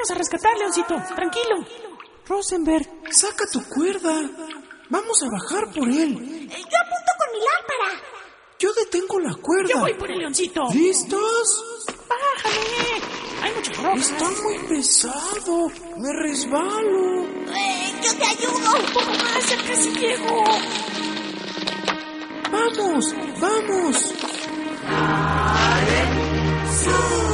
vamos a rescatar, Leoncito. Tranquilo. Rosenberg, Saca tu cuerda. Vamos a bajar por él. Yo apunto con mi lámpara. Yo detengo la cuerda. yo voy por el Leoncito. ¿Listos? Bájame. Hay muchas rocas. Está muy pesado. Me resbalo. Yo te ayudo. Un poco más, ya casi llego. ¡Vamos! ¡Vamos! ¡Sube!